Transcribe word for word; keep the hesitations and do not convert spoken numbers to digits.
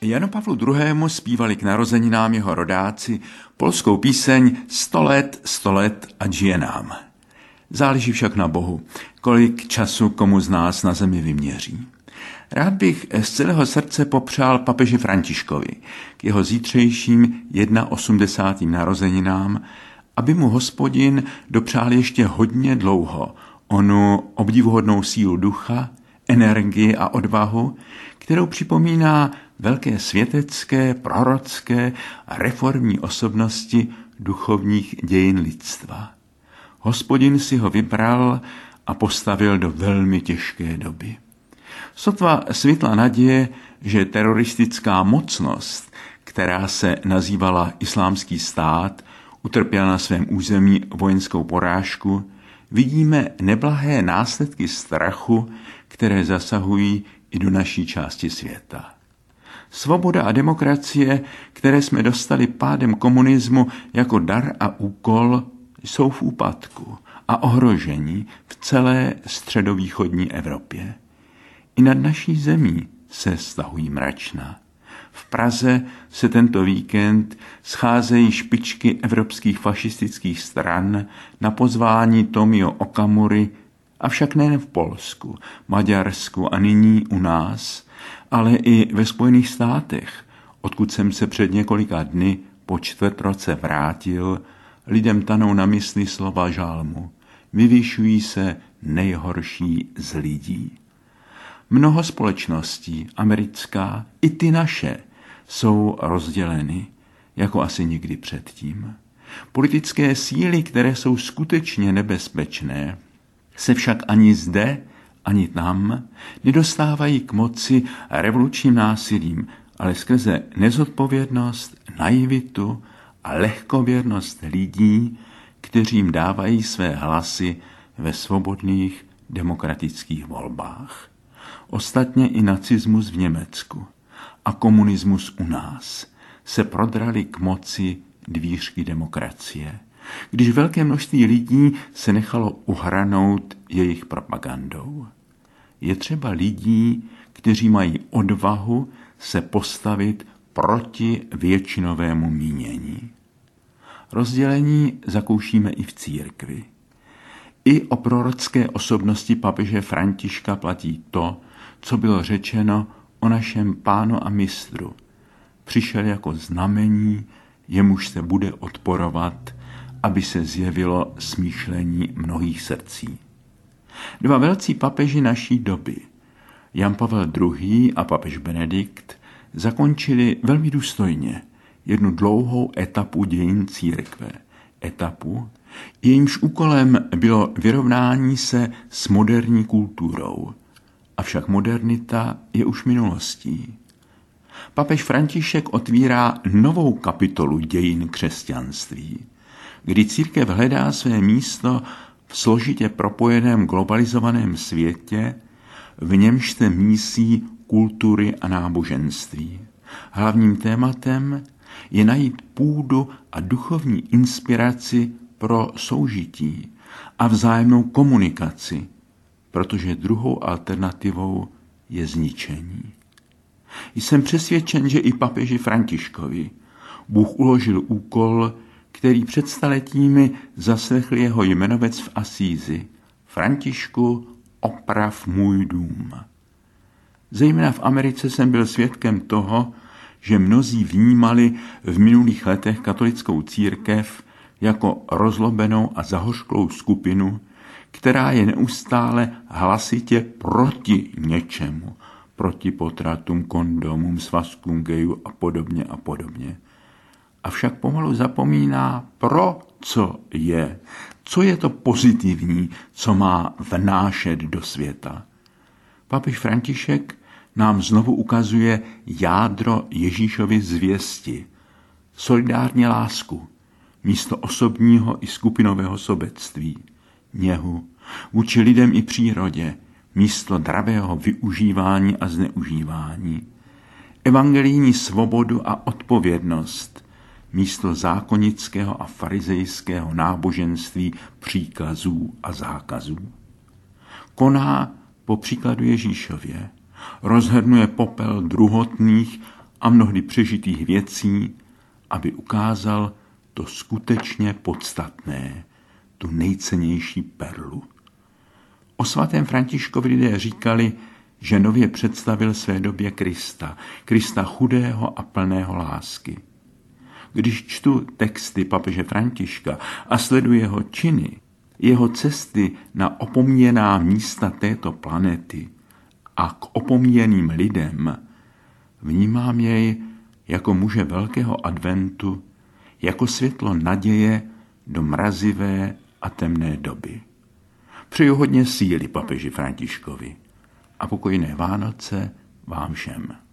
Janu Pavlu druhému zpívali k narozeninám jeho rodáci polskou píseň Sto let, sto let a žije nám. Záleží však na Bohu, kolik času komu z nás na zemi vyměří. Rád bych z celého srdce popřál papeži Františkovi k jeho zítřejším osmdesátým narozeninám, aby mu Hospodin dopřál ještě hodně dlouho onu obdivuhodnou sílu ducha, energii a odvahu, kterou připomíná velké světecké, prorocké a reformní osobnosti duchovních dějin lidstva. Hospodin si ho vybral a postavil do velmi těžké doby. Sotva svitla naděje, že teroristická mocnost, která se nazývala Islámský stát, utrpěla na svém území vojenskou porážku, vidíme neblahé následky strachu, které zasahují i do naší části světa. Svoboda a demokracie, které jsme dostali pádem komunismu jako dar a úkol, jsou v úpadku a ohrožení v celé středovýchodní Evropě. I nad naší zemí se stahují mračna. V Praze se tento víkend scházejí špičky evropských fašistických stran na pozvání Tomio Okamury, avšak nejen v Polsku, Maďarsku a nyní u nás, ale i ve Spojených státech, odkud jsem se před několika dny po čtvrt roce vrátil, lidem tanou na mysli slova žálmu. Vyvyšují se nejhorší z lidí. Mnoho společností, americká i ty naše, jsou rozděleny, jako asi nikdy předtím. Politické síly, které jsou skutečně nebezpečné, se však ani zde, ani tam nedostávají k moci revolučním násilím, ale skrze nezodpovědnost, naivitu a lehkověrnost lidí, kteří jim dávají své hlasy ve svobodných demokratických volbách. Ostatně i nacismus v Německu a komunismus u nás se prodrali k moci dvířky demokracie, když velké množství lidí se nechalo uhranout jejich propagandou. Je třeba lidí, kteří mají odvahu se postavit proti většinovému mínění. Rozdělení zakoušíme i v církvi. I o prorocké osobnosti papeže Františka platí to, co bylo řečeno o našem pánu a mistru. Přišel jako znamení, jemuž se bude odporovat, aby se zjevilo smýšlení mnohých srdcí. Dva velcí papeži naší doby, Jan Pavel druhý. A papež Benedikt, zakončili velmi důstojně jednu dlouhou etapu dějin církve. Etapu, jejímž úkolem bylo vyrovnání se s moderní kulturou. Avšak modernita je už minulostí. Papež František otvírá novou kapitolu dějin křesťanství, kdy církev hledá své místo v složitě propojeném globalizovaném světě, v němž se mísí kultury a náboženství. Hlavním tématem je najít půdu a duchovní inspiraci pro soužití a vzájemnou komunikaci, protože druhou alternativou je zničení. Jsem přesvědčen, že i papeži Františkovi Bůh uložil úkol, který před staletími zaslechl jeho jmenovec v Asízi. Františku, oprav můj dům. Zejména v Americe jsem byl svědkem toho, že mnozí vnímali v minulých letech katolickou církev jako rozlobenou a zahořklou skupinu, která je neustále hlasitě proti něčemu, proti potratům, kondomům, svazkům gejů a podobně a podobně. Avšak pomalu zapomíná, pro co je, co je to pozitivní, co má vnášet do světa. Papež František nám znovu ukazuje jádro Ježíšovy zvěsti, solidární lásku, místo osobního i skupinového sobectví, něhu, vůči lidem i přírodě, místo dravého využívání a zneužívání, evangelijní svobodu a odpovědnost, místo zákonického a farizejského náboženství příkazů a zákazů. Koná po příkladu Ježíšově, rozhrnuje popel druhotných a mnohdy přežitých věcí, aby ukázal to skutečně podstatné, tu nejcennější perlu. O svatém Františkovi lidé říkali, že nově představil své době Krista, Krista chudého a plného lásky. Když čtu texty papeže Františka a sleduji jeho činy, jeho cesty na opomíjená místa této planety a k opomíjeným lidem, vnímám jej jako muže velkého adventu, jako světlo naděje do mrazivé a temné doby. Přeju hodně síly papeži Františkovi a pokojné Vánoce vám všem.